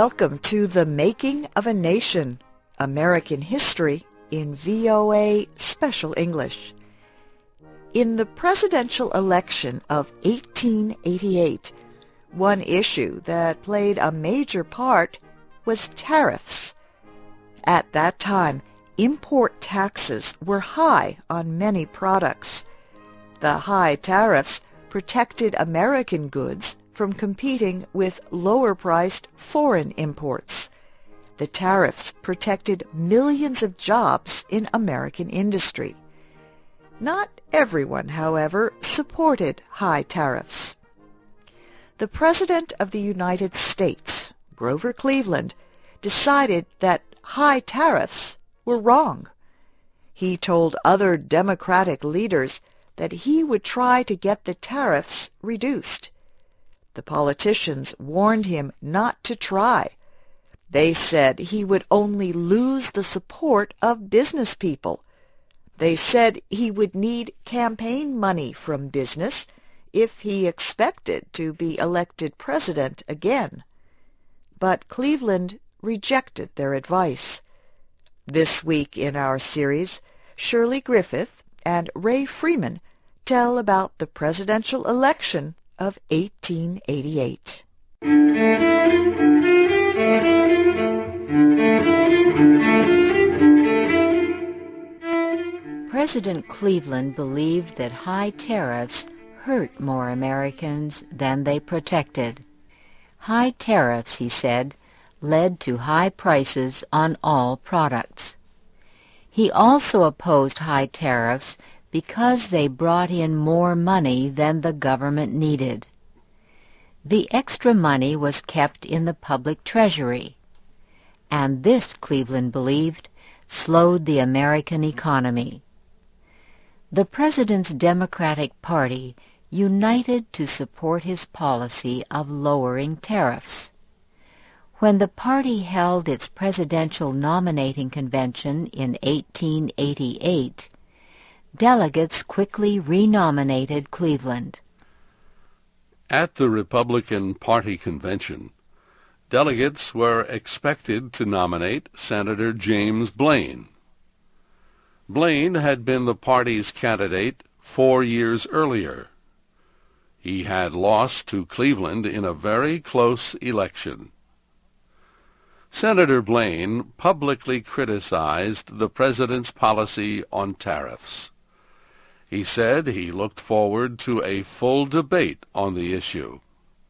Welcome to The Making of a Nation, American History in VOA Special English. In the presidential election of 1888, one issue that played a major part was tariffs. At that time, import taxes were high on many products. The high tariffs protected American goods from competing with lower-priced foreign imports. The tariffs protected millions of jobs in American industry. Not everyone, however, supported high tariffs. The President of the United States, Grover Cleveland, decided that high tariffs were wrong. He told other Democratic leaders that he would try to get the tariffs reduced. The politicians warned him not to try. They said he would only lose the support of business people. They said he would need campaign money from business if he expected to be elected president again. But Cleveland rejected their advice. This week in our series, Shirley Griffith and Ray Freeman tell about the presidential election of 1888. President Cleveland believed that high tariffs hurt more Americans than they protected. High tariffs, he said, led to high prices on all products. He also opposed high tariffs because they brought in more money than the government needed. The extra money was kept in the public treasury, and this, Cleveland believed, slowed the American economy. The President's Democratic Party united to support his policy of lowering tariffs. When the party held its presidential nominating convention in 1888, delegates quickly renominated Cleveland. At the Republican Party convention, delegates were expected to nominate Senator James Blaine. Blaine had been the party's candidate 4 years earlier. He had lost to Cleveland in a very close election. Senator Blaine publicly criticized the president's policy on tariffs. He said he looked forward to a full debate on the issue.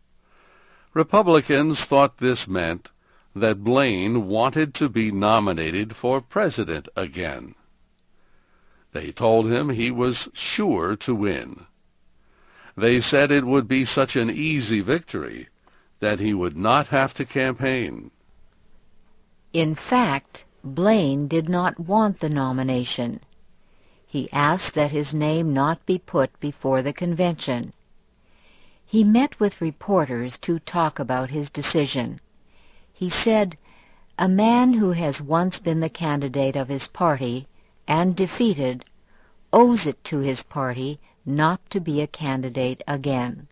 Republicans thought this meant that Blaine wanted to be nominated for president again. They told him he was sure to win. They said it would be such an easy victory that he would not have to campaign. In fact, Blaine did not want the nomination. He asked that his name not be put before the convention. He met with reporters to talk about his decision. He said, "A man who has once been the candidate of his party and defeated owes it to his party not to be a candidate again."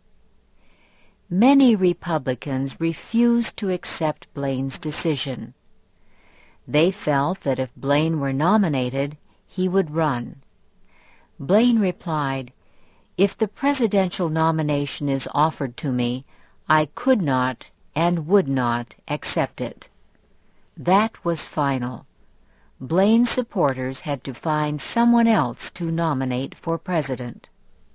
Many Republicans refused to accept Blaine's decision. They felt that if Blaine were nominated, he would run. Blaine replied, "If the presidential nomination is offered to me, I could not and would not accept it." That was final. Blaine's supporters had to find someone else to nominate for president.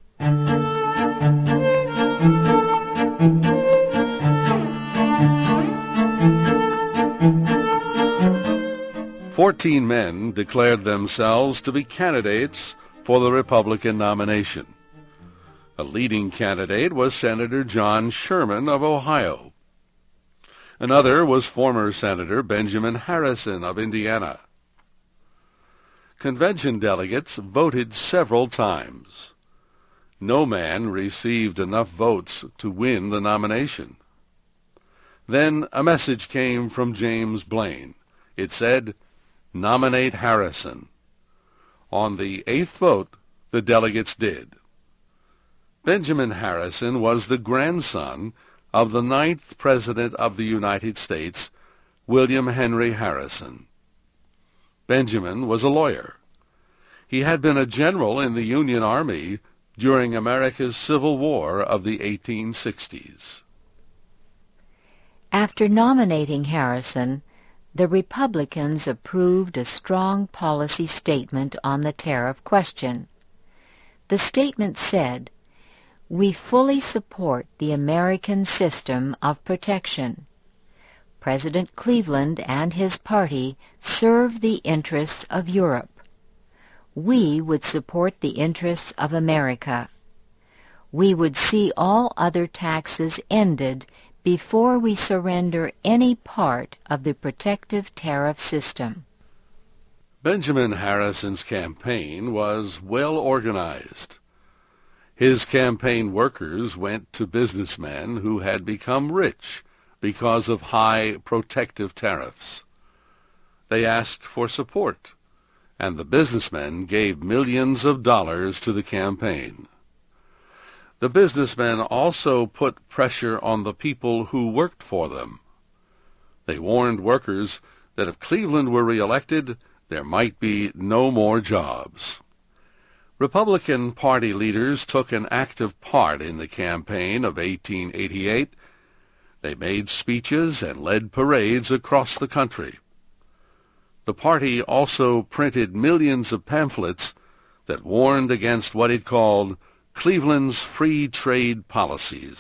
14 men declared themselves to be candidates for the Republican nomination. A leading candidate was Senator John Sherman of Ohio. Another was former Senator Benjamin Harrison of Indiana. Convention delegates voted several times. No man received enough votes to win the nomination. Then a message came from James Blaine. It said, "Nominate Harrison." On the 8th vote, the delegates did. Benjamin Harrison was the grandson of the 9th President of the United States, William Henry Harrison. Benjamin was a lawyer. He had been a general in the Union Army during America's Civil War of the 1860s. After nominating Harrison, the Republicans approved a strong policy statement on the tariff question. The statement said, "We fully support the American system of protection. President Cleveland and his party serve the interests of Europe. We would support the interests of America. We would see all other taxes ended before we surrender any part of the protective tariff system." Benjamin Harrison's campaign was well organized. His campaign workers went to businessmen who had become rich because of high protective tariffs. They asked for support, and the businessmen gave millions of dollars to the campaign. The businessmen also put pressure on the people who worked for them. They warned workers that if Cleveland were reelected, there might be no more jobs. Republican Party leaders took an active part in the campaign of 1888. They made speeches and led parades across the country. The party also printed millions of pamphlets that warned against what it called Cleveland's free trade policies.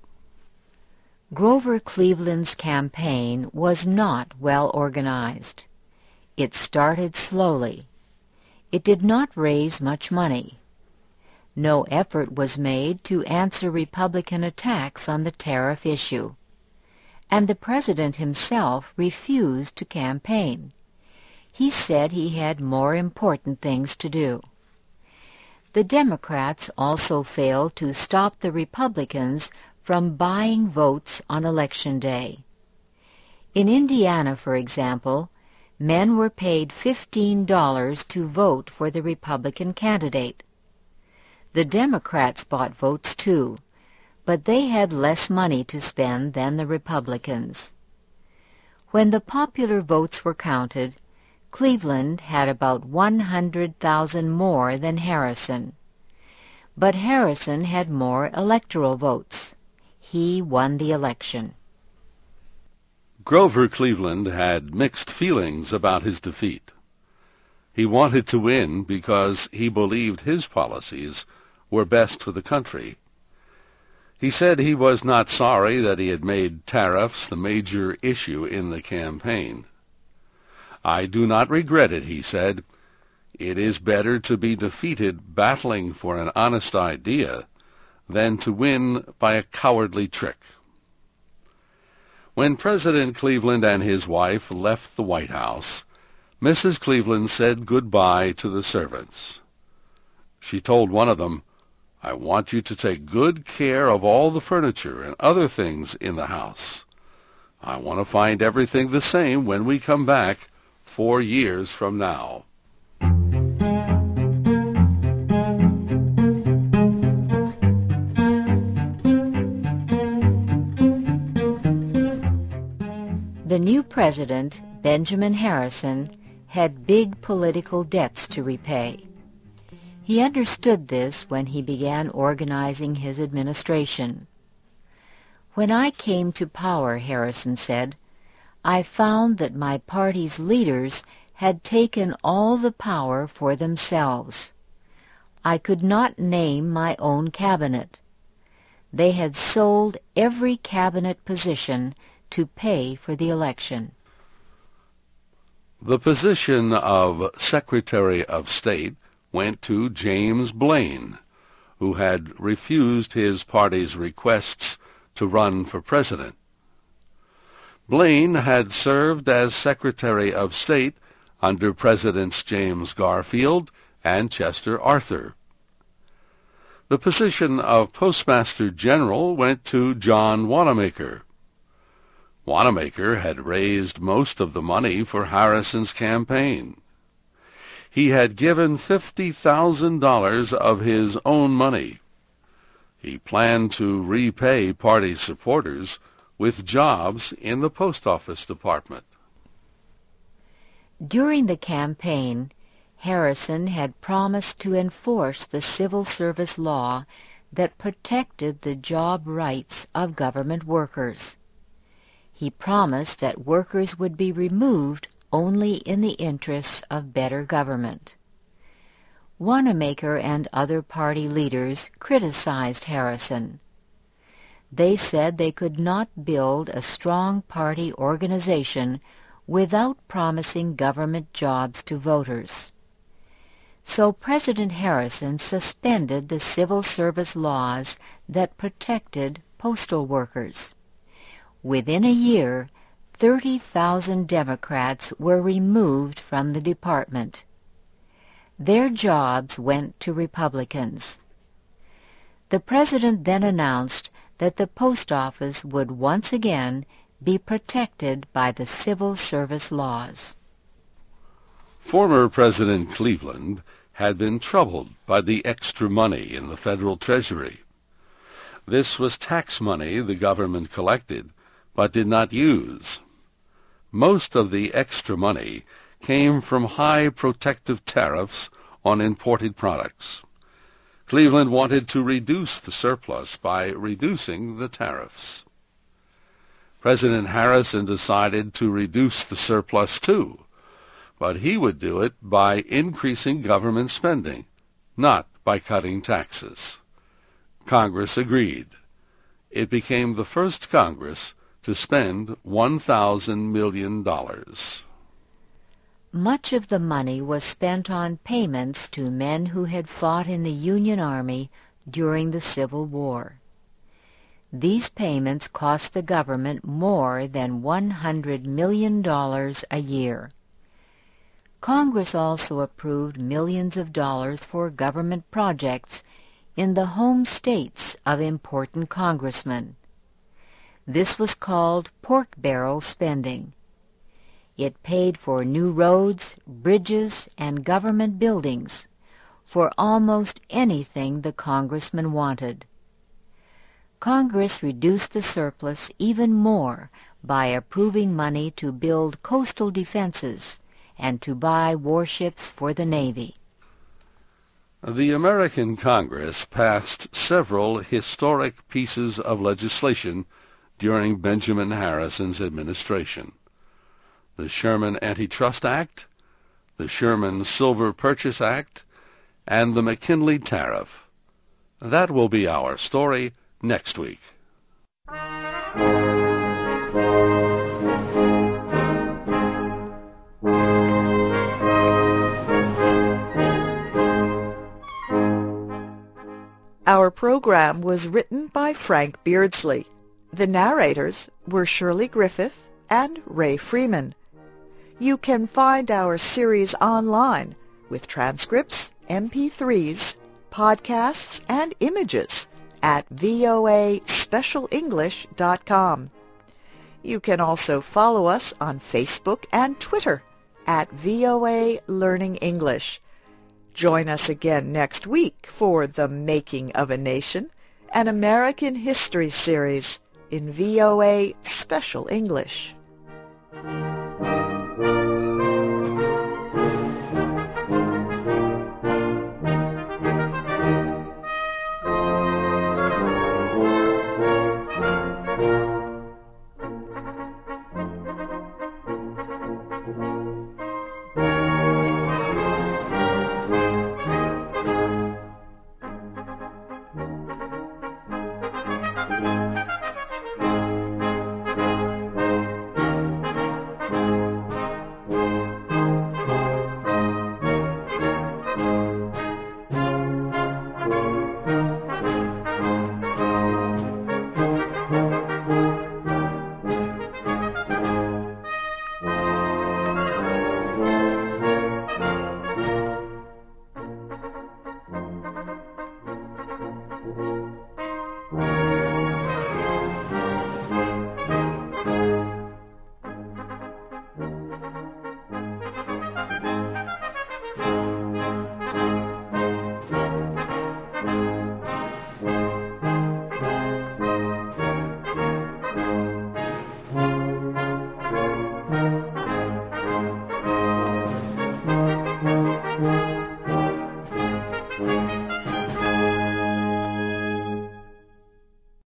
Grover Cleveland's campaign was not well organized. It started slowly. It did not raise much money. No effort was made to answer Republican attacks on the tariff issue, and the president himself refused to campaign. He said he had more important things to do. The Democrats also failed to stop the Republicans from buying votes on Election Day. In Indiana, for example, men were paid $15 to vote for the Republican candidate. The Democrats bought votes too, but they had less money to spend than the Republicans. When the popular votes were counted, Cleveland had about 100,000 more than Harrison. But Harrison had more electoral votes. He won the election. Grover Cleveland had mixed feelings about his defeat. He wanted to win because he believed his policies were best for the country. He said he was not sorry that he had made tariffs the major issue in the campaign. "I do not regret it," he said. "It is better to be defeated battling for an honest idea than to win by a cowardly trick." When President Cleveland and his wife left the White House, Mrs. Cleveland said goodbye to the servants. She told one of them, "I want you to take good care of all the furniture and other things in the house. I want to find everything the same when we come back 4 years from now." The new president, Benjamin Harrison, had big political debts to repay. He understood this when he began organizing his administration. "When I came to power," Harrison said, "I found that my party's leaders had taken all the power for themselves. I could not name my own cabinet. They had sold every cabinet position to pay for the election." The position of Secretary of State went to James Blaine, who had refused his party's requests to run for president. Blaine had served as Secretary of State under Presidents James Garfield and Chester Arthur. The position of Postmaster General went to John Wanamaker. Wanamaker had raised most of the money for Harrison's campaign. He had given $50,000 of his own money. He planned to repay party supporters with jobs in the post office department. During the campaign, Harrison had promised to enforce the civil service law that protected the job rights of government workers. He promised that workers would be removed only in the interests of better government. Wanamaker and other party leaders criticized Harrison. They said they could not build a strong party organization without promising government jobs to voters. So President Harrison suspended the civil service laws that protected postal workers. Within a year, 30,000 Democrats were removed from the department. Their jobs went to Republicans. The President then announced that the post office would once again be protected by the civil service laws. Former President Cleveland had been troubled by the extra money in the federal treasury. This was tax money the government collected but did not use. Most of the extra money came from high protective tariffs on imported products. Cleveland wanted to reduce the surplus by reducing the tariffs. President Harrison decided to reduce the surplus too, but he would do it by increasing government spending, not by cutting taxes. Congress agreed. It became the first Congress to spend $1,000 million. Much of the money was spent on payments to men who had fought in the Union Army during the Civil War. These payments cost the government more than $100 million a year. Congress also approved millions of dollars for government projects in the home states of important congressmen. This was called pork barrel spending. It paid for new roads, bridges, and government buildings, for almost anything the congressman wanted. Congress reduced the surplus even more by approving money to build coastal defenses and to buy warships for the Navy. The American Congress passed several historic pieces of legislation during Benjamin Harrison's administration. The Sherman Antitrust Act, the Sherman Silver Purchase Act, and the McKinley Tariff. That will be our story next week. Our program was written by Frank Beardsley. The narrators were Shirley Griffith and Ray Freeman. You can find our series online with transcripts, MP3s, podcasts, and images at voaspecialenglish.com. You can also follow us on Facebook and Twitter at VOA Learning English. Join us again next week for The Making of a Nation, an American history series in VOA Special English.